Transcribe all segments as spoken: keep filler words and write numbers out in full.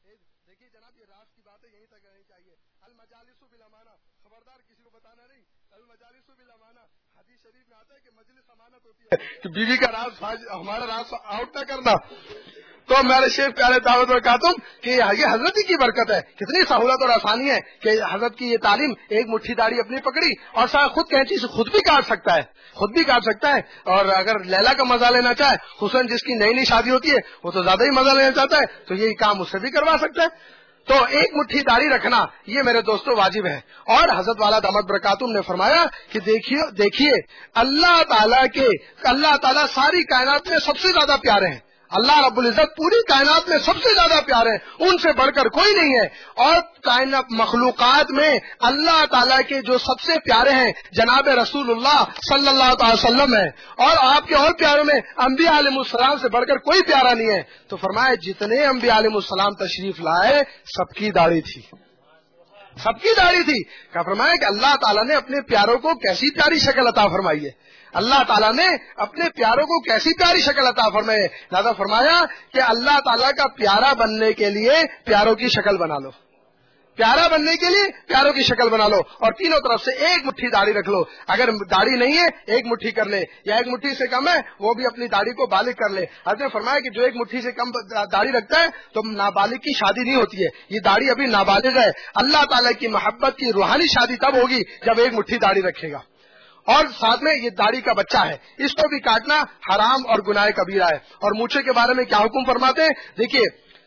دیکھیے جناب یہ راز کی باتیں یہیں تک رہنی چاہیے. المجالس بالامانہ, خبردار کسی کو بتانا نہیں. المجالس بالامانہ, حدیث شریف میں آتا ہے کہ مجلس امانت ہوتی ہے کہ بیوی کا راز ہمارا راز آؤٹ نہ کرنا. تو میرے شیخ پیارے دعوت برکاتہم کہ یہ حضرت ہی کی برکت ہے. کتنی سہولت اور آسانی ہے کہ حضرت کی یہ تعلیم, ایک مٹھی داڑھی اپنی پکڑی اور صاحب خود کینچی سے خود بھی کاٹ سکتا ہے, خود بھی کاٹ سکتا ہے. اور اگر لیلا کا مزہ لینا چاہے, خصوصاً جس کی نئی نئی شادی ہوتی ہے وہ تو زیادہ ہی مزہ لینا چاہتا ہے, تو یہی کام اس سے بھی کروا سکتا ہے. تو ایک مٹھی داڑھی رکھنا یہ میرے دوستوں واجب ہے. اور حضرت والا دامت برکاتہم نے فرمایا کہ دیکھیے دیکھیے اللہ تعالیٰ کے اللہ تعالیٰ ساری کائنات میں سب سے زیادہ پیارے ہیں. اللہ رب العزت پوری کائنات میں سب سے زیادہ پیارے ہیں, ان سے بڑھ کر کوئی نہیں ہے. اور کائنات مخلوقات میں اللہ تعالیٰ کے جو سب سے پیارے ہیں جناب رسول اللہ صلی اللہ تعالی وسلم ہے, اور آپ کے اور پیاروں میں انبیاء علیہ السلام سے بڑھ کر کوئی پیارا نہیں ہے. تو فرمایا جتنے انبیاء علیہ السلام تشریف لائے سب کی داڑھی تھی, سب کی داڑھی تھی. کیا فرمایا کہ اللہ تعالیٰ نے اپنے پیاروں کو کیسی پیاری شکل عطا فرمائی ہے, اللہ تعالیٰ نے اپنے پیاروں کو کیسی پیاری شکل عطا فرمائے. لہذا فرمایا کہ اللہ تعالیٰ کا پیارا بننے کے لیے پیاروں کی شکل بنا لو, پیارا بننے کے لیے پیاروں کی شکل بنا لو, اور تینوں طرف سے ایک مٹھی داڑھی رکھ لو. اگر داڑھی نہیں ہے ایک مٹھی کر لے, یا ایک مٹھی سے کم ہے وہ بھی اپنی داڑھی کو بالغ کر لے. حضرت نے فرمایا کہ جو ایک مٹھی سے کم داڑھی رکھتا ہے تو نابالغ کی شادی نہیں ہوتی ہے, یہ داڑھی ابھی نابالغ ہے. اللہ تعالیٰ کی محبت کی روحانی شادی تب ہوگی جب ایک مٹھی داڑھی رکھے گا. اور ساتھ میں یہ داڑھی کا بچہ ہے, اس کو بھی کاٹنا حرام اور گناہ کبیرہ ہے. اور مونچھے کے بارے میں کیا حکم فرماتے ہیں؟ دیکھیے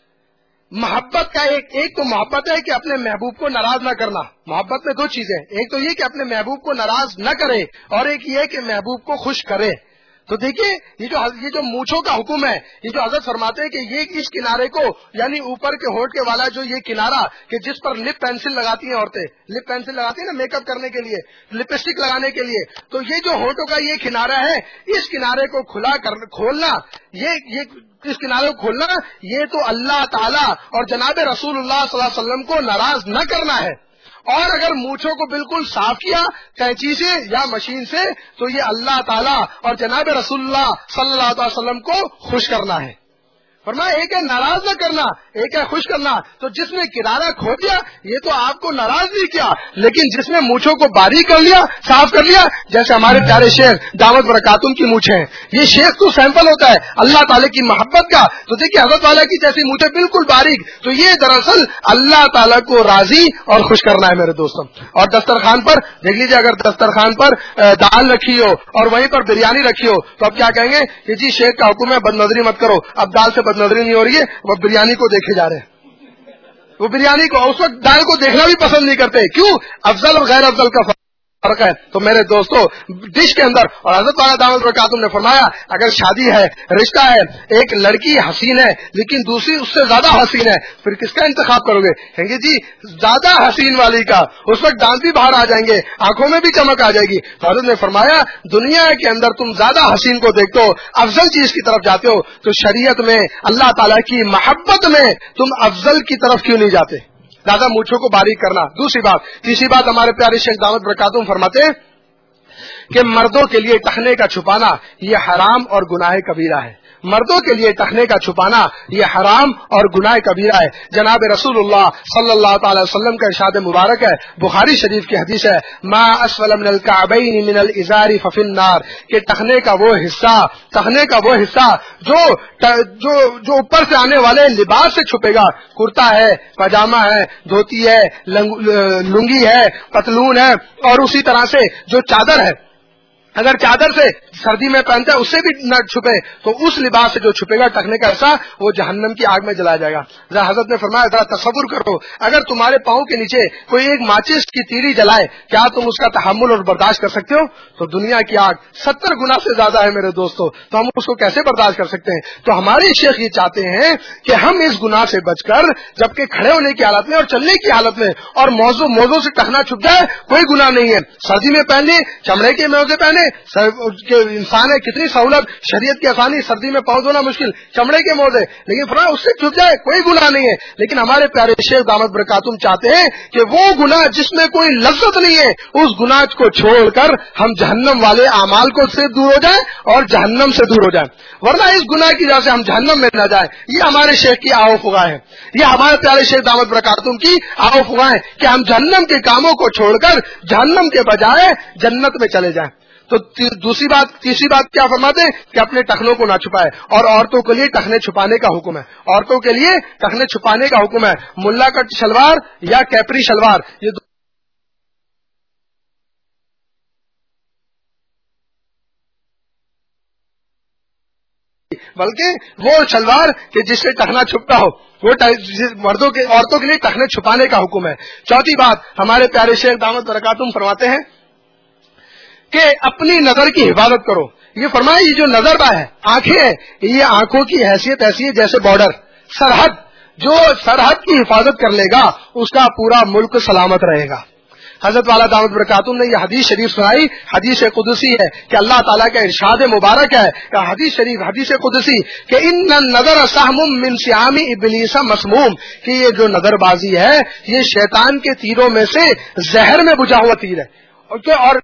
محبت کا ایک ایک تو محبت ہے کہ اپنے محبوب کو ناراض نہ کرنا. محبت میں دو چیزیں, ایک تو یہ کہ اپنے محبوب کو ناراض نہ کرے, اور ایک یہ کہ محبوب کو خوش کرے. تو دیکھیے یہ جو یہ جو مونچھوں کا حکم ہے, یہ جو حضرت فرماتے ہیں کہ یہ اس کنارے کو یعنی اوپر کے ہونٹ کے والا جو یہ کنارہ کہ جس پر لپ پینسل لگاتی ہیں عورتیں, لپ پینسل لگاتی ہیں نا میک اپ کرنے کے لیے, لپسٹک لگانے کے لیے, تو یہ جو ہونٹوں کا یہ کنارہ ہے, اس کنارے کو کھلا کر کھولنا, یہ یہ اس کنارے کو کھولنا یہ تو اللہ تعالیٰ اور جناب رسول اللہ صلی اللہ علیہ وسلم کو ناراض نہ کرنا ہے. اور اگر مونچھوں کو بالکل صاف کیا کینچی سے یا مشین سے تو یہ اللہ تعالیٰ اور جناب رسول اللہ صلی اللہ علیہ وسلم کو خوش کرنا ہے. فرمایا ایک ہے ناراض نہ کرنا, ایک ہے خوش کرنا. تو جس نے کنارہ کھول دیا یہ تو آپ کو ناراض نہیں کیا, لیکن جس نے مونچھوں کو باریک کر لیا, صاف کر لیا, جیسے ہمارے پیارے شیخ دعوت برکاتہم کی مونچھیں ہیں, یہ شیخ تو سیمپل ہوتا ہے اللہ تعالیٰ کی محبت کا. تو دیکھیے حضرت والا کی جیسی مونچھیں بالکل باریک, تو یہ دراصل اللہ تعالیٰ کو راضی اور خوش کرنا ہے میرے دوستوں. اور دسترخوان پر دیکھ لیجیے, اگر دسترخوان پر دال رکھی ہو اور وہیں پر بریانی رکھی ہو تو اب کیا کہیں گے کہ جی شیخ کا حکم ہے بد نظری مت کرو. اب دال سے نظری نہیں ہو رہی ہے, وہ بریانی کو دیکھے جا رہے ہیں, وہ بریانی کو اس وقت دال کو دیکھنا بھی پسند نہیں کرتے. کیوں؟ افضل اور غیر افضل کا فرق ہے. تو میرے دوستو ڈش کے اندر, اور حضرت والا دعوت برکاتہم نے فرمایا اگر شادی ہے, رشتہ ہے, ایک لڑکی حسین ہے لیکن دوسری اس سے زیادہ حسین ہے, پھر کس کا انتخاب کرو گے؟ کہیں گے جی زیادہ حسین والی کا. اس وقت دانت بھی باہر آ جائیں گے, آنکھوں میں بھی چمک آ جائے گی. تو حضرت نے فرمایا دنیا کے اندر تم زیادہ حسین کو دیکھتے ہو, افضل چیز کی طرف جاتے ہو, تو شریعت میں اللہ تعالیٰ کی محبت میں تم افضل کی طرف کیوں نہیں جاتے؟ دادا مونچھوں کو باریک کرنا. دوسری بات, تیسری بات ہمارے پیارے شیخ دعوت برکاتہم فرماتے ہیں کہ مردوں کے لیے ٹخنے کا چھپانا یہ حرام اور گناہ کبیرہ ہے. مردوں کے لیے ٹخنے کا چھپانا یہ حرام اور گناہ کبیرہ ہے. جناب رسول اللہ صلی اللہ تعالی وسلم کا ارشاد مبارک ہے, بخاری شریف کی حدیث ہے, ما اسفل من الکعبین من الازار ففی النار, کہ ٹخنے کا وہ حصہ ٹخنے کا وہ حصہ جو جو جو اوپر سے آنے والے لباس سے چھپے گا, کرتا ہے, پاجامہ ہے, دھوتی ہے, لنگی ہے, پتلون ہے, اور اسی طرح سے جو چادر ہے, اگر چادر سے سردی میں پہنتا ہے اس سے بھی نہ چھپے تو اس لباس سے جو چھپے گا ٹکنے کا ایسا وہ جہنم کی آگ میں جلایا جائے گا. حضرت نے فرمایا ذرا تصور کرو اگر تمہارے پاؤں کے نیچے کوئی ایک ماچس کی تیری جلائے, کیا تم اس کا تحمل اور برداشت کر سکتے ہو؟ تو دنیا کی آگ ستر گنا سے زیادہ ہے میرے دوستو, تو ہم اس کو کیسے برداشت کر سکتے ہیں؟ تو ہمارے شیخ یہ چاہتے ہیں کہ ہم اس گناہ سے بچ کر جبکہ کھڑے ہونے کی حالت میں اور چلنے کی حالت میں اور موضوع موضوع سے ٹکنا چھپ جائے کوئی گناہ نہیں ہے. سردی میں پہنے, چمڑے کے موزے پہنے, انسان ہے کتنی سہولت، شریعت کی آسانی، سردی میں پاؤں دھونا مشکل، چمڑے کے موزے، لیکن فرمایا اس سے چھپ جائے کوئی گناہ نہیں ہے. لیکن ہمارے پیارے شیخ دامت برکاتہم چاہتے ہیں کہ وہ گناہ جس میں کوئی لذت نہیں ہے اس گناہ کو چھوڑ کر ہم جہنم والے اعمال کو سے دور ہو جائیں اور جہنم سے دور ہو جائیں، ورنہ اس گناہ کی وجہ سے ہم جہنم میں نہ جائیں. یہ ہمارے شیخ کی آؤ فغا ہے، یہ ہمارے پیارے شیخ دامت برکاتہم کی آؤ فغا ہے کہ ہم جہنم کے کاموں کو چھوڑ کر جہنم کے بجائے جنت میں چلے جائیں. تو دوسری بات تیسری بات کیا فرماتے ہیں کہ اپنے ٹخنوں کو نہ چھپائے، اور عورتوں کے لیے ٹخنے چھپانے کا حکم ہے. عورتوں کے لیے ٹخنے چھپانے کا حکم ہے. ملا کٹ شلوار یا کیپری شلوار، یہ بلکہ وہ شلوار کہ جس سے ٹخنا چھپتا ہو، وہ مردوں کے عورتوں کے لیے ٹخنے چھپانے کا حکم ہے. چوتھی بات ہمارے پیارے شیخ دامت برکاتہم فرماتے ہیں کہ اپنی نظر کی حفاظت کرو. یہ فرمایا یہ جو نظر با ہے، آنکھیں ہیں، یہ آنکھوں کی حیثیت ایسی ہے جیسے بارڈر، سرحد. جو سرحد کی حفاظت کر لے گا اس کا پورا ملک سلامت رہے گا. حضرت والا دامت برکاتہم نے یہ حدیث شریف سنائی، حدیث قدسی ہے کہ اللہ تعالیٰ کا ارشاد مبارک ہے کہ حدیث شریف حدیث قدسی کہ ان النظر سہم من سہام ابلیس مسموم، کہ یہ جو نظر بازی ہے یہ شیطان کے تیروں میں سے زہر میں بجھا ہوا تیر ہے. اور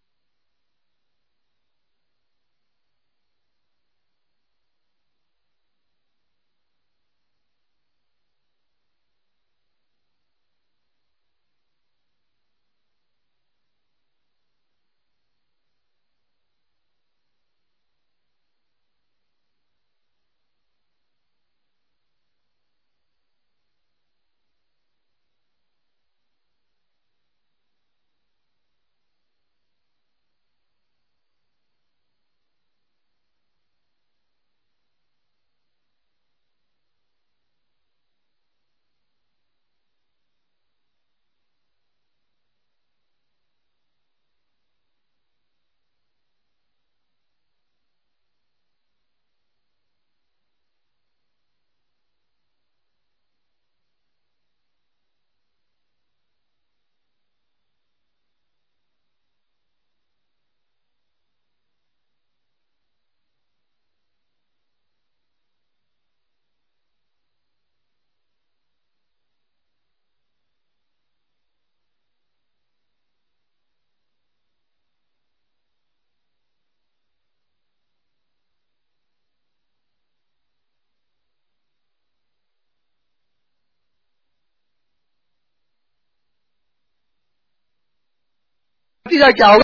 نتیجہ کیا ہوگا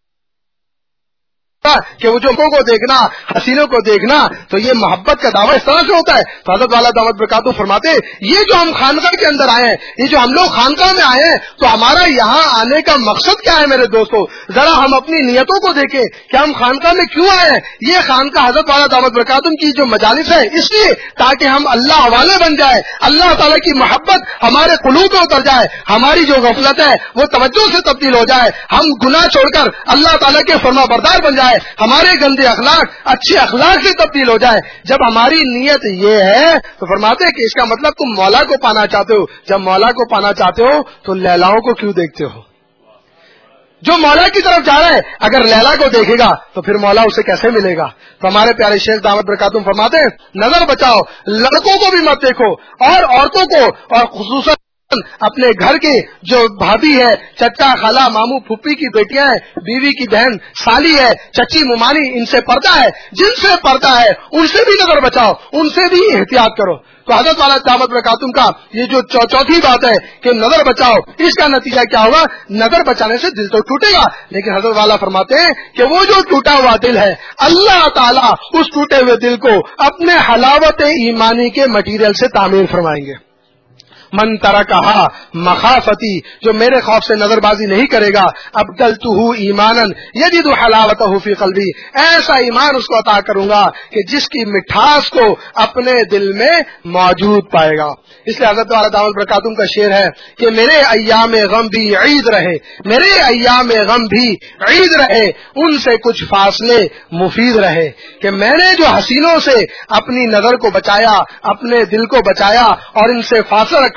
کہ وہ جو کو دیکھنا، حسینوں کو دیکھنا، تو یہ محبت کا دعویٰ اس طرح سے ہوتا ہے. تو حضرت والا دامت برکاتہم فرماتے یہ جو ہم خانقاہ کے اندر آئے ہیں، یہ جو ہم لوگ خانقاہ میں آئے ہیں، تو ہمارا یہاں آنے کا مقصد کیا ہے میرے دوستو؟ ذرا ہم اپنی نیتوں کو دیکھیں کہ ہم خانقاہ میں کیوں آئے ہیں. یہ خانقاہ حضرت والا دامت برکاتہم کی جو مجالس ہے اس لیے تاکہ ہم اللہ والے بن جائے، اللہ تعالیٰ کی محبت ہمارے قلوب میں اتر جائے، ہماری جو غفلت ہے وہ توجہ سے تبدیل ہو جائے، ہم گناہ چھوڑ کر اللہ تعالیٰ کے فرما بردار بن جائے، ہمارے گندے اخلاق اچھے اخلاق سے تبدیل ہو جائے. جب ہماری نیت یہ ہے تو فرماتے ہیں کہ اس کا مطلب تم مولا کو پانا چاہتے ہو. جب مولا کو پانا چاہتے ہو تو لیلاؤں کو کیوں دیکھتے ہو؟ جو مولا کی طرف جا رہا ہے اگر لیلا کو دیکھے گا تو پھر مولا اسے کیسے ملے گا؟ تو ہمارے پیارے شیخ دامت برکاتہم فرماتے ہیں نظر بچاؤ، لڑکوں کو بھی مت دیکھو اور عورتوں کو، اور خصوصاً اپنے گھر کے جو بھابھی ہے، چچا، خالہ، ماموں، پھوپھی کی بیٹیاں ہیں، بیوی کی بہن، سالی ہے، چچی، ممانی، ان سے پردہ ہے، جن سے پردہ ہے ان سے بھی نظر بچاؤ، ان سے بھی احتیاط کرو. تو حضرت والا دامت برکاتہم کا یہ جو چوتھی بات ہے کہ نظر بچاؤ، اس کا نتیجہ کیا ہوگا؟ نظر بچانے سے دل تو ٹوٹے گا، لیکن حضرت والا فرماتے ہیں کہ وہ جو ٹوٹا ہوا دل ہے اللہ تعالیٰ اس ٹوٹے ہوئے دل کو اپنے حلاوت ایمانی کے مٹیریل سے تعمیر فرمائیں گے. من ترکہا مخافتی، جو میرے خوف سے نظر بازی نہیں کرے گا، ابدلتہ ایمانا یجد حلاوتہ فی قلبی، ایسا ایمان اس کو عطا کروں گا کہ جس کی مٹھاس کو اپنے دل میں موجود پائے گا. اس لیے حضرت والا دامت برکاتہم کا شعر ہے کہ میرے ایام غم بھی عید رہے، میرے ایام غم بھی عید رہے، ان سے کچھ فاصلے مفید رہے. کہ میں نے جو حسینوں سے اپنی نظر کو بچایا، اپنے دل کو بچایا اور ان سے فاصلہ رکھا،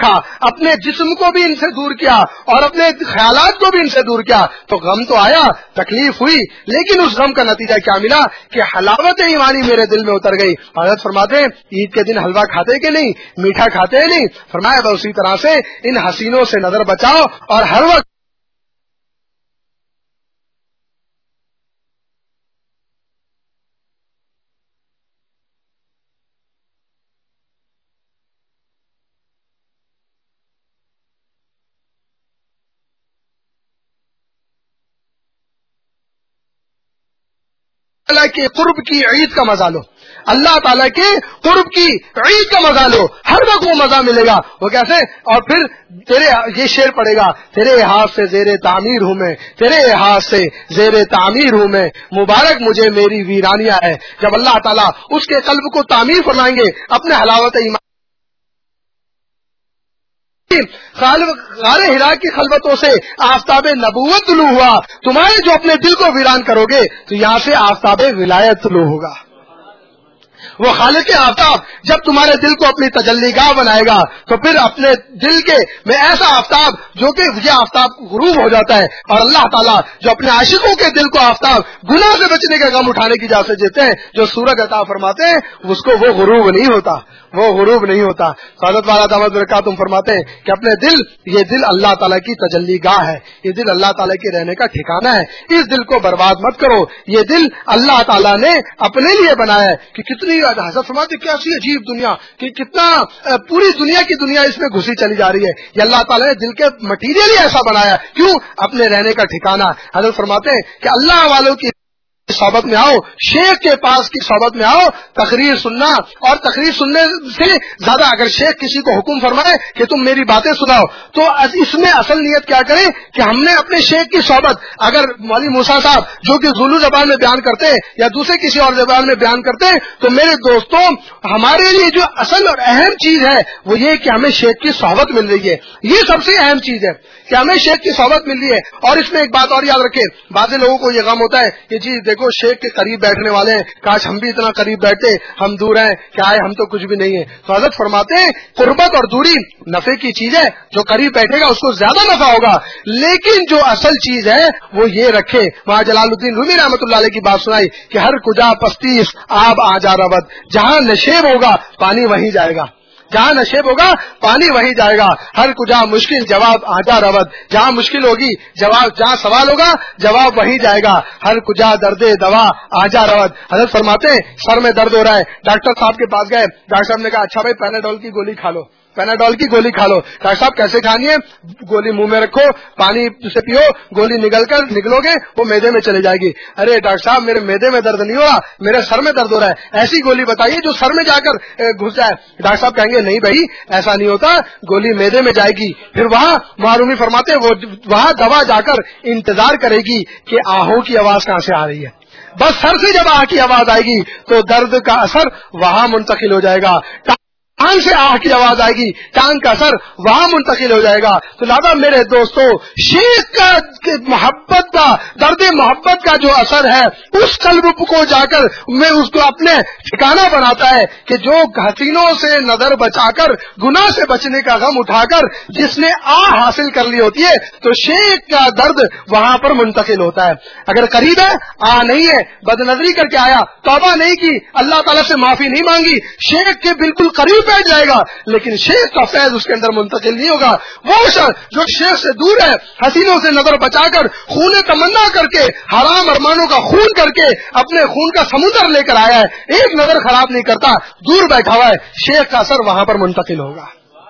کیا, اپنے جسم کو بھی ان سے دور کیا اور اپنے خیالات کو بھی ان سے دور کیا, تو غم تو آیا, تکلیف ہوئی, لیکن اس غم کا نتیجہ کیا ملا کہ حلاوت ایمانی میرے دل میں اتر گئی. حضرت فرماتے ہیں عید کے دن حلوہ کھاتے کہ نہیں, میٹھا کھاتے نہیں؟ فرمایا بس اسی طرح سے ان حسینوں سے نظر بچاؤ اور ہر وقت اللہ کے قرب کی عید کا مزہ لو, اللہ تعالیٰ کے قرب کی عید کا مزہ لو, ہر وقت وہ مزہ ملے گا. وہ کیسے؟ اور پھر تیرے یہ شعر پڑے گا, تیرے ہاتھ سے زیر تعمیر ہوں میں, تیرے ہاتھ سے زیر تعمیر ہوں میں, مبارک مجھے میری ویرانیاں ہے. جب اللہ تعالیٰ اس کے قلب کو تعمیر فرمائیں گے اپنے حلاوت ایمان غار ہرا کی خلوتوں سے آفتاب نبوت طلوع ہوا, تمہارے جو اپنے دل کو ویران کرو گے تو یہاں سے آفتاب ولایت طلوع ہوگا. وہ خالق آفتاب جب تمہارے دل کو اپنی تجلی گاہ بنائے گا تو پھر اپنے دل کے میں ایسا آفتاب جو کہ یہ آفتاب غروب ہو جاتا ہے, اور اللہ تعالیٰ جو اپنے عاشقوں کے دل کو آفتاب گناہ سے بچنے کا غم اٹھانے کی اجازت دیتے ہیں, جو سورج عطا فرماتے ہیں اس کو وہ غروب نہیں ہوتا, وہ غروب نہیں ہوتا. حضرت والا دامت برکاتہم فرماتے ہیں کہ اپنے دل, یہ دل اللہ تعالیٰ کی تجلی گاہ ہے, یہ دل اللہ تعالیٰ کے رہنے کا ٹھکانہ ہے. اس دل کو برباد مت کرو, یہ دل اللہ تعالیٰ نے اپنے لیے بنایا ہے. کہ کتنی حضرت فرماتے کیسی عجیب دنیا, کہ کتنا پوری دنیا کی دنیا اس میں گھسی چلی جا رہی ہے. یہ اللہ تعالیٰ نے دل کے مٹیریل ہی ایسا بنایا, کیوں؟ اپنے رہنے کا ٹھکانہ. حضرت فرماتے ہیں کہ اللہ والوں کی صحبت میں آؤ, شیخ کے پاس کی صحبت میں آؤ, تقریر سننا, اور تقریر سننے سے زیادہ اگر شیخ کسی کو حکم فرمائے کہ تم میری باتیں سناؤ تو اس میں اصل نیت کیا کریں کہ ہم نے اپنے شیخ کی صحبت, اگر مولوی موسیٰ صاحب جو کہ زولو زبان میں بیان کرتے ہیں یا دوسرے کسی اور زبان میں بیان کرتے ہیں, تو میرے دوستوں ہمارے لیے جو اصل اور اہم چیز ہے وہ یہ کہ ہمیں شیخ کی صحبت مل رہی ہے. یہ سب سے اہم چیز ہے کہ ہمیں شیخ کی صحبت مل رہی ہے. اور اس میں ایک بات اور یاد رکھیں, بعض لوگوں کو یہ غم ہوتا ہے کہ جی دیکھو شیخ کے قریب بیٹھنے والے ہیں, کاش ہم بھی اتنا قریب بیٹھتے, ہم دور ہیں, کیا ہے ہم تو کچھ بھی نہیں ہے. تو حضرت فرماتے ہیں قربت اور دوری نفع کی چیز ہے, جو قریب بیٹھے گا اس کو زیادہ نفع ہوگا, لیکن جو اصل چیز ہے وہ یہ رکھے. وہاں جلال الدین رومی رحمۃ اللہ علیہ کی بات سنائی کہ ہر کجا پستیس آب آ جا ربت, جہاں نشیب ہوگا پانی وہیں جائے گا, جہاں نشیب ہوگا پانی وہیں جائے گا. ہر کجا مشکل جواب آجا رود, جہاں مشکل ہوگی جواب, جہاں سوال ہوگا جواب وہیں جائے گا. ہر کجا درد دوا آجا رود. حضرت فرماتے ہیں سر میں درد ہو رہا ہے, ڈاکٹر صاحب کے پاس گئے, ڈاکٹر صاحب نے کہا اچھا بھائی پیناڈول کی گولی کھا لو, پیناڈول کی گولی کھا لو. ڈاکٹر صاحب کیسے کھانی ہے؟ گولی منہ میں رکھو, پانی سے پیو, گولی نگل کر نکلو گے وہ میدے میں چلے جائے گی. ارے ڈاکٹر صاحب میرے میدے میں درد نہیں ہو رہا, میرے سر میں درد ہو رہا ہے, ایسی گولی بتائیے جو سر میں جا کر گھس جائے. ڈاکٹر صاحب کہیں گے نہیں بھائی ایسا نہیں ہوتا, گولی میدے میں جائے گی, پھر وہاں معلومی فرماتے وہ وہاں دوا جا کر انتظار کرے گی کہ آہوں کی آواز کہاں سے آ رہی ہے. بس سر سے جب آہ کی آواز آئے گی تو درد کا اثر وہاں منتقل ہو جائے گا. ٹانگ سے آہ کی آواز آئے گی, ٹانگ کا اثر وہاں منتقل ہو جائے گا. تو لہٰذا میرے دوستو شیخ کا محبت کا, درد محبت کا جو اثر ہے اس قلب کو جا کر میں اس کو اپنے ٹھکانہ بناتا ہے کہ جو حسینوں سے نظر بچا کر گناہ سے بچنے کا غم اٹھا کر جس نے آہ حاصل کر لی ہوتی ہے تو شیخ کا درد وہاں پر منتقل ہوتا ہے. اگر قریب ہے آہ نہیں ہے, بد نظری کر کے آیا, توبہ نہیں کی, اللہ تعالیٰ سے معافی نہیں مانگی, شیخ کے بالکل قریب بیٹھ جائے گا لیکن شیخ کا فیض اس کے اندر منتقل نہیں ہوگا. وہ شخص جو شیخ سے دور ہے, حسینوں سے نظر بچا کر خون تمنا کر کے حرام ارمانوں کا خون کر کے اپنے خون کا سمندر لے کر آیا ہے, ایک نظر خراب نہیں کرتا, دور بیٹھا ہوا ہے, شیخ کا اثر وہاں پر منتقل ہوگا.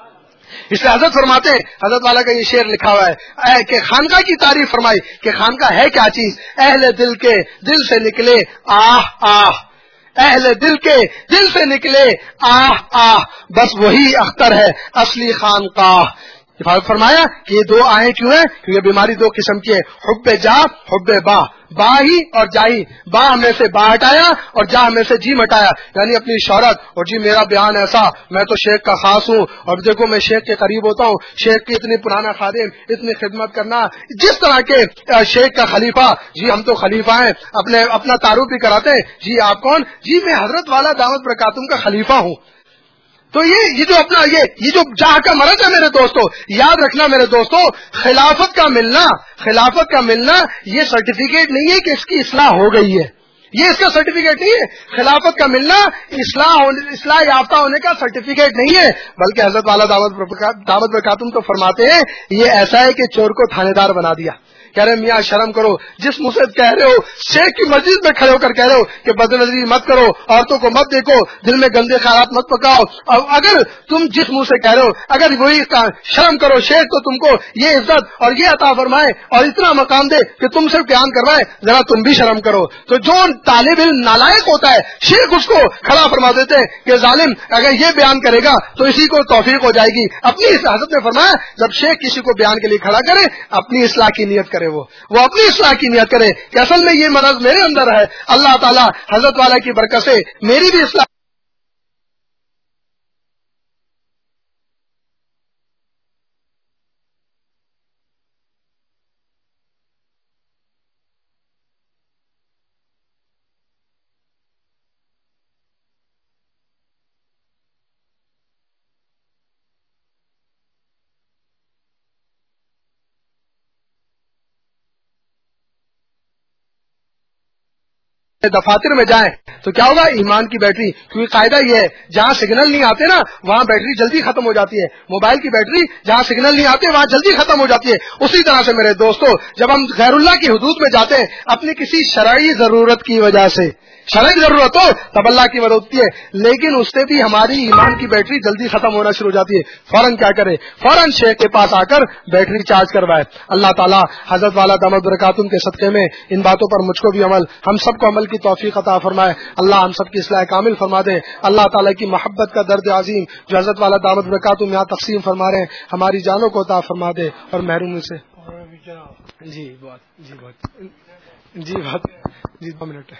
اس لیے حضرت فرماتے ہیں, حضرت والا کا یہ شعر لکھا ہوا ہے کہ خانقاہ کی تعریف فرمائی کہ خانقاہ ہے کیا چیز, اہل دل کے دل سے نکلے آہ آہ, اہل دل کے دل سے نکلے آہ آہ, بس وہی اختر ہے اصلی خانقاہ. فرمایا کہ یہ دو آہیں کیوں ہیں, کیونکہ بیماری دو قسم کی ہے, حب جا حب با, با ہی اور جاہی, با میں سے با ہٹایا اور جا میں سے جی مٹایا, یعنی اپنی شہرت اور جی میرا بیان ایسا, میں تو شیخ کا خاص ہوں اور دیکھو میں شیخ کے قریب ہوتا ہوں, شیخ کی اتنی پرانا خادم, اتنی خدمت کرنا, جس طرح کے شیخ کا خلیفہ, جی ہم تو خلیفہ ہیں, اپنے اپنا تعارف بھی کراتے ہیں, جی آپ کون, جی میں حضرت والا دعوت برکاتم کا خلیفہ ہوں. تو یہ یہ جو اپنا یہ یہ جو جاہ کا مرض ہے میرے دوستو، یاد رکھنا میرے دوستو، خلافت کا ملنا خلافت کا ملنا یہ سرٹیفکیٹ نہیں ہے کہ اس کی اصلاح ہو گئی ہے، یہ اس کا سرٹیفکیٹ نہیں ہے. خلافت کا ملنا اصلاح اصلاح یافتہ ہونے کا سرٹیفکیٹ نہیں ہے، بلکہ حضرت والا دعوت دعوت برکاتہم تو فرماتے ہیں یہ ایسا ہے کہ چور کو تھانے دار بنا دیا. کہہ رہے میاں شرم کرو، جس منہ سے کہہ رہے ہو، شیخ کی مسجد میں کھڑے ہو کر کہہ رہے ہو کہ بد نظری مت کرو، عورتوں کو مت دیکھو، دل میں گندے خیالات مت پکاؤ، اور اگر تم جس منہ سے کہہ رہے ہو اگر وہی شرم کرو، شیخ تو تم کو یہ عزت اور یہ عطا فرمائے اور اتنا مقام دے کہ تم صرف بیان کروائے، ذرا تم بھی شرم کرو. تو جو طالب علم نالائق ہوتا ہے شیخ اس کو کھڑا فرما دیتے ہیں کہ ظالم اگر یہ بیان کرے گا تو اسی کو توفیق ہو جائے گی. اپنی حضرت نے فرمایا جب شیخ کسی کو بیان کے لیے کھڑا کرے اپنی اصلاح کی نیت کرے، وہ وہ اپنی اصلاح کی نیت کرے کہ اصل میں یہ مرض میرے اندر ہے، اللہ تعالیٰ حضرت والا کی برکت سے میری بھی اصلاح. دفاتر میں جائیں تو کیا ہوگا، ایمان کی بیٹری، کیونکہ قاعدہ یہ ہے جہاں سگنل نہیں آتے نا وہاں بیٹری جلدی ختم ہو جاتی ہے. موبائل کی بیٹری جہاں سگنل نہیں آتے وہاں جلدی ختم ہو جاتی ہے. اسی طرح سے میرے دوستو جب ہم غیر اللہ کی حدود میں جاتے ہیں اپنی کسی شرعی ضرورت کی وجہ سے، شرعی ضرورت ہو تب اللہ کی مدد ہوتی ہے، لیکن اس سے بھی ہماری ایمان کی بیٹری جلدی ختم ہونا شروع ہو جاتی ہے. فوراً کیا کرے، فوراً شیخ کے پاس آ کر بیٹری چارج کروائے. اللہ تعالیٰ حضرت والا دامت برکاتہم کے صدقے میں ان باتوں پر مجھ کو بھی عمل، ہم سب کو عمل کی توفیق عطا فرمائے. اللہ ہم سب کی اصلاح کامل فرما دے. اللہ تعالیٰ کی محبت کا درد عظیم جو حضرت والا دامت برکاتہم یہاں تقسیم فرما رہے ہیں ہماری جانوں کو عطا فرما دے اور محرومی سے. جی بہت جی بہت جی بہت جی دو منٹ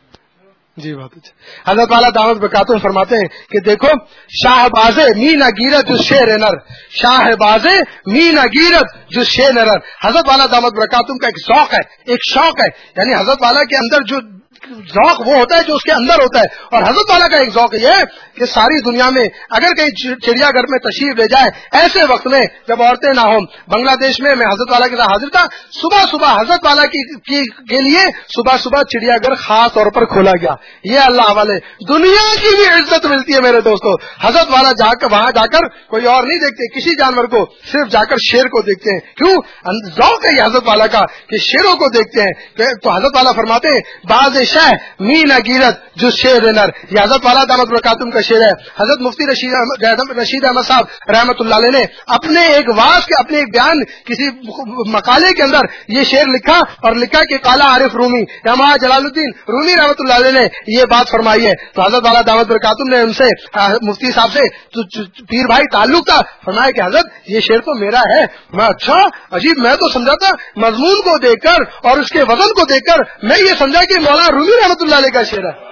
جی بہت اچھا. حضرت والا دعوت برکاتہم فرماتے ہیں کہ دیکھو شاہ بازے می نہ گیرت جو شیر نر، شاہ بازے می نہ گیرت جو شیر نر. حضرت والا دعوت برکاتہم کا ایک ذوق ہے، ایک شوق ہے، یعنی حضرت والا کے اندر جو ذوق وہ ہوتا ہے جو اس کے اندر ہوتا ہے. اور حضرت والا کا ایک ذوق یہ ہے کہ ساری دنیا میں اگر کہیں چڑیا گھر میں تشریف لے جائے ایسے وقت میں جب عورتیں نہ ہوں. بنگلہ دیش میں میں حضرت والا کے ساتھ حاضر تھا، صبح صبح حضرت والا کی, کی کے لیے صبح صبح چڑیا گھر خاص طور پر کھولا گیا. یہ اللہ والے دنیا کی بھی عزت ملتی ہے میرے دوستوں. حضرت والا جا کر وہاں جا کر کوئی اور نہیں دیکھتے کسی جانور کو، صرف جا کر شیر کو دیکھتے ہیں. کیوں؟ ذوق ہے یہ حضرت والا کا کہ شیروں کو دیکھتے ہیں. تو حضرت والا فرماتے ہیں باز شہ می نہ گیرت جو شیر نر. یہ حضرت والا دعوت برکاتہم کا شعر ہے. حضرت مفتی رشید رشید احمد صاحب رحمۃ اللہ علیہ نے اپنے ایک واز کے اپنے ایک بیان کسی مقالے کے اندر یہ شعر لکھا اور لکھا کہ قالا عارف رومی یا مہا جلال الدین رومی رحمۃ اللہ علیہ نے یہ بات فرمائی ہے. تو حضرت والا دعوت برکاتہم نے ان سے مفتی صاحب سے پیر بھائی تعلق تھا، فرمایا کہ حضرت یہ شعر تو میرا ہے. میں اچھا عجیب، میں تو سمجھا تھا مضمون کو دیکھ کر اور اس کے وزن کو دیکھ کر میں یہ سمجھا کہ مولانا رومی رحمۃ اللہ علیہ کا شعر ہے.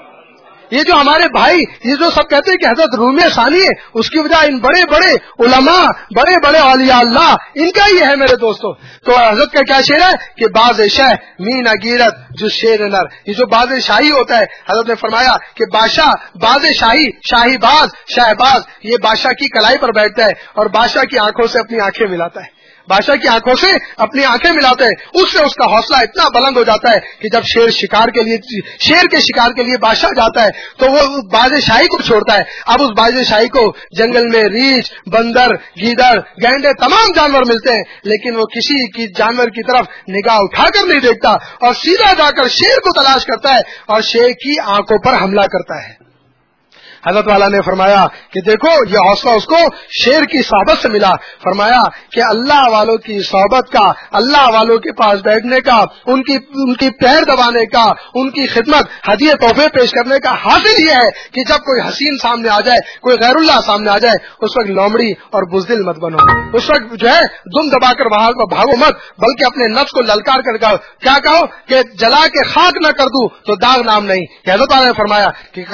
یہ جو ہمارے بھائی یہ جو سب کہتے ہیں کہ حضرت رومی ثانی ہے، اس کی وجہ ان بڑے بڑے علماء بڑے بڑے اولیاء اللہ ان کا یہ ہے میرے دوستوں. تو حضرت کا کیا شعر ہے کہ باز شہ می نہ گیرت جو شیر نر. یہ جو باز شاہی ہوتا ہے حضرت نے فرمایا کہ بادشاہ باز شاہی شاہی باز شہباز یہ بادشاہ کی کلائی پر بیٹھتا ہے اور بادشاہ کی آنکھوں سے اپنی آنکھیں ملاتا ہے، بادشاہ کی آنکھوں سے اپنی آنکھیں ملاتے ہیں. اس سے اس کا حوصلہ اتنا بلند ہو جاتا ہے کہ جب شیر شکار کے لیے شیر کے شکار کے لیے بادشاہ جاتا ہے تو وہ باز شاہی کو چھوڑتا ہے. اب اس باز شاہی کو جنگل میں ریچھ بندر گیدڑ گینڈے تمام جانور ملتے ہیں، لیکن وہ کسی کی جانور کی طرف نگاہ اٹھا کر نہیں دیکھتا اور سیدھا جا کر شیر کو تلاش کرتا ہے اور شیر کی آنکھوں پر حملہ کرتا ہے. حضرت والا نے فرمایا کہ دیکھو یہ حوصلہ اس کو شیر کی صحبت سے ملا. فرمایا کہ اللہ والوں کی صحبت کا، اللہ والوں کے پاس بیٹھنے کا، ان کی ان کی پیر دبانے کا، ان کی خدمت ہدیے تحفے پیش کرنے کا حاصل یہ ہے کہ جب کوئی حسین سامنے آ جائے، کوئی غیر اللہ سامنے آ جائے، اس وقت لومڑی اور بزدل مت بنو. اس وقت جو ہے دم دبا کر وہاں کو بھاگو مت، بلکہ اپنے نفس کو للکار کر کہو. کیا کہو کہ جلا کے خاک نہ کر دوں تو داغ نام نہیں. حضرت والا نے فرمایا کہ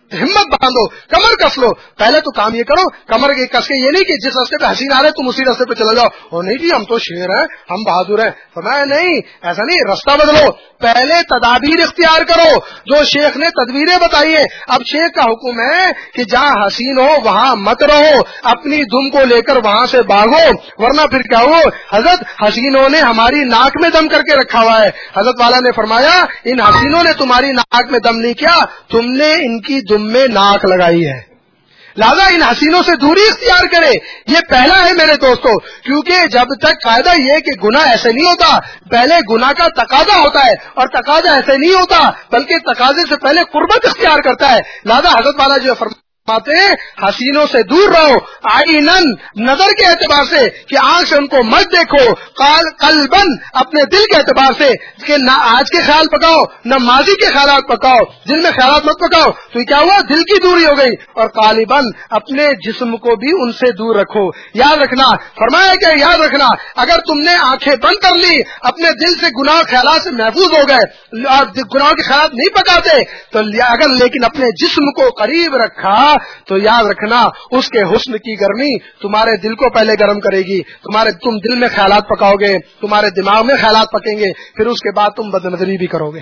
हिम्मत बांधो, कमर कस लो। पहले तो काम ये करो, कमर के कस के, ये नहीं कि जिस रास्ते पे हसीन आ रहे तुम उसी रास्ते पे चले जाओ, और नहीं जी हम तो शेर हैं, हम बहादुर हैं। फरमाया नहीं, ऐसा नहीं, रास्ता बदलो, पहले तदाबीर इख्तियार करो जो शेख ने तदबीरें बताई है। अब शेख का हुक्म है कि जहाँ हसीन हो वहाँ मत रहो, अपनी दुम को लेकर वहाँ से भागो, वरना फिर क्या हो। हजरत हसीनों ने हमारी नाक में दम करके रखा हुआ है। हजरत वाला ने फरमाया इन हसीनों ने तुम्हारी नाक में दम नहीं किया, तुमने इनकी दुम में नाक लगाई है। लिहाजा इन हसीनों से दूरी इख्तियार करे, ये पहला है मेरे दोस्तों। क्योंकि जब तक कायदा ये कि गुनाह ऐसे नहीं होता, पहले गुनाह का तकाजा होता है, और तकाजा ऐसे नहीं होता बल्कि तकाजे से पहले कुर्बत इख्तियार करता है। लिहाजा हजरत वाला जो फरमाते हैं हसीनों से दूर रहो, आईनन नजर के एतबार से कि आंख से उनको मत देखो, काल कल्बन अपने दिल के एतबार से कि न आज के ख्याल पकाओ न माजी के ख्याल पकाओ, दिल में ख्याल मत पकाओ। तो क्या हुआ, दिल की दूरी हो गई। और कालिबन अपने जिस्म को भी उनसे दूर रखो। याद रखना, फरमाया क्या, याद रखना, अगर तुमने आंखें बंद कर ली, अपने दिल से गुनाह ख्याल से महफूज हो गए और गुनाह के ख्याल नहीं पकाते, तो अगर लेकिन अपने जिस्म को करीब रखा तो याद रखना उसके हुस्न की गर्मी तुम्हारे दिल को पहले गर्म करेगी। तुम्हारे तुम दिल में ख्यालात पकाओगे, तुम्हारे दिमाग में ख्यालात पकेंगे, फिर उसके बाद तुम बदनजरी भी करोगे।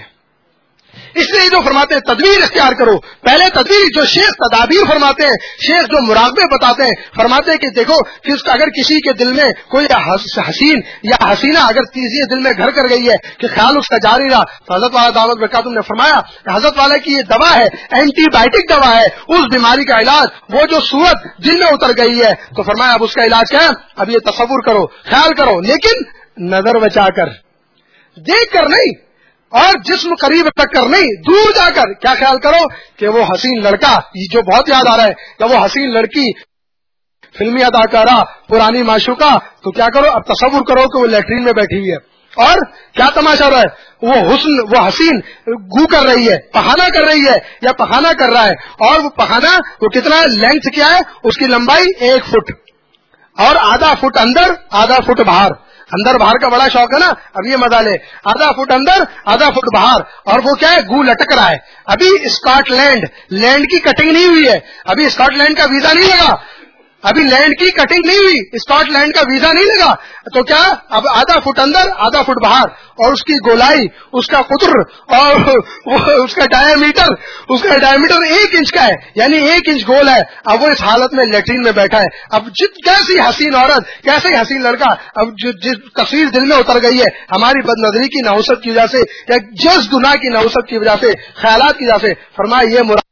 इसलिए जो फरमाते हैं तदबीर इख्तियार करो, पहले तदबीर, जो शेख तदाबीर फरमाते हैं, शेख जो मुराकबे बताते हैं, फरमाते हैं कि देखो कि उसका अगर किसी के दिल में कोई हसीन या हसीना अगर तीसरे दिल में घर कर गई है कि ख्याल उसका जारी रहा, तो हजरत वाला दावत बरकातुहू ने फरमाया हजरत वाले की ये दवा है, एंटीबायोटिक दवा है, उस बीमारी का इलाज, वो जो सूरत दिल में उतर गई है, तो फरमाया अब उसका इलाज क्या है। अब ये तसव्वुर करो, ख्याल करो, लेकिन नजर बचा कर, देख कर नहीं, और जिस्म करीब रख कर नहीं, दूर जाकर क्या ख्याल करो कि वो हसीन लड़का, ये जो बहुत याद आ रहा है, कि वो हसीन लड़की फिल्मी अदाकारा पुरानी माशूका, तो क्या करो, अब तसव्वुर करो कि वो लैट्रीन में बैठी हुई है और क्या तमाशा रहा है, वो हुस्न, वो हसीन गू कर रही है, पखाना कर रही है या पखाना कर रहा है, और वो पखाना वो कितना लेंथ क्या है, उसकी लंबाई एक फुट और आधा फुट अंदर आधा फुट बाहर। अंदर बाहर का बड़ा शौक है ना, अब ये मजा ले, आधा फुट अंदर आधा फुट बाहर, और वो क्या है, गू लटक रहा है। अभी स्कॉटलैंड लैंड की कटिंग नहीं हुई है, अभी स्कॉटलैंड का वीजा नहीं लगा, अभी लैंड की कटिंग नहीं हुई, स्कॉटलैंड का वीजा नहीं लगा, तो क्या अब आधा फुट अंदर आधा फुट बाहर, और उसकी गोलाई, उसका कुतर और वो उसका डायमीटर, उसका डायमीटर एक इंच का है, यानी एक इंच गोल है। अब वो इस हालत में लेट्रिन में बैठा है। अब जित कैसी हसीन औरत, कैसे हसीन लड़का, अब जो जिस तस्वीर दिल में उतर गई है हमारी बदनजरी की नहुसत की वजह से या जिस गुनाह की नहुसत की वजह से, ख्यालात की वजह से, फरमाया ये मुराद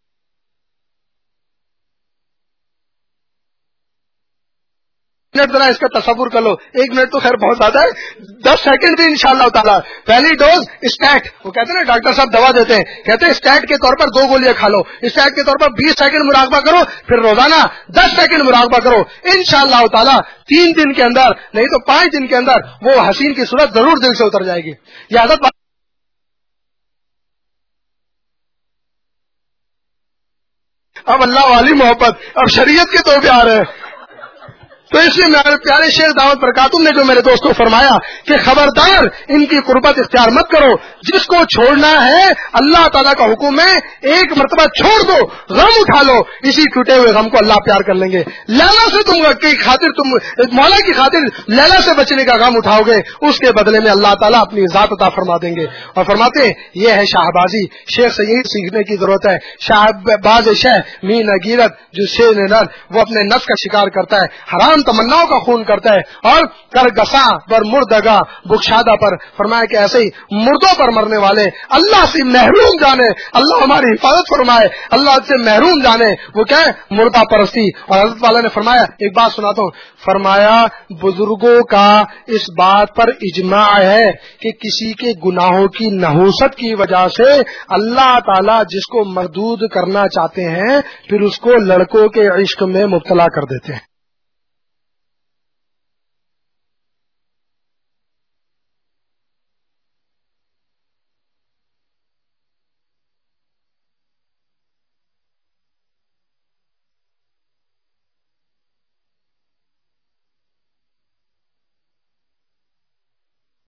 मिनट जरा इसका तसव्वुर कर लो, एक मिनट तो खैर बहुत ज्यादा है, दस सेकंड भी इंशाअल्लाह ताला। पहली डोज स्टैट, वो कहते हैं ना डॉक्टर साहब दवा देते हैं, कहते हैं स्टैट के तौर पर दो गोलियां खा लो, स्टैट के तौर पर बीस सेकंड मुराकबा करो, फिर रोजाना दस सेकंड मुराकबा करो, इंशाअल्लाह ताला तीन दिन के अंदर नहीं तो पांच दिन के अंदर वो हसीन की सूरत जरूर दिल से उतर जाएगी। ये आदत अब अल्लाह वाली मोहब्बत, अब शरीयत के तौर पे आ रहे हैं। तो इसलिए मेरे प्यारे शेख दावत बरकातुहू ने जो मेरे दोस्तों फरमाया कि खबरदार इनकी कुर्बत इख्तियार मत करो, जिसको छोड़ना है अल्लाह ताला का हुक्म है, एक मरतबा छोड़ दो, गम उठा लो, इसी टूटे हुए गम को अल्लाह प्यार कर लेंगे। लैला से तुम की खातिर, तुम मौला की खातिर लैला से बचने का गम उठाओगे, उसके बदले में अल्लाह ताला अपनी ज़ात अता फरमा देंगे। और फरमाते ये है शाहबाजी, शेख से यही सीखने की जरूरत है। शाहबाज शह मी नगीरत, जो शेर नर वो अपने नफ्स का शिकार करता है, हराम तमन्नाओं का खून करता है, और कर गसा पर मुर्दगा बुखशादा पर, फरमाया कि ऐसे ही मुर्दों पर मरने वाले अल्लाह से महरूम जाने, अल्लाह हमारी हिफाजत फरमाए, अल्लाह से महरूम जाने, वो क्या है, मुर्दा परस्ती। और हज़रत वाला ने फरमाया, एक बात सुनाता हूँ, फरमाया बुजुर्गों का इस बात पर इजमा है कि किसी के गुनाहों की नहुसत की वजह से अल्लाह ताला जिसको मरदूद करना चाहते हैं फिर उसको लड़कों के इश्क में मुब्तला कर देते हैं।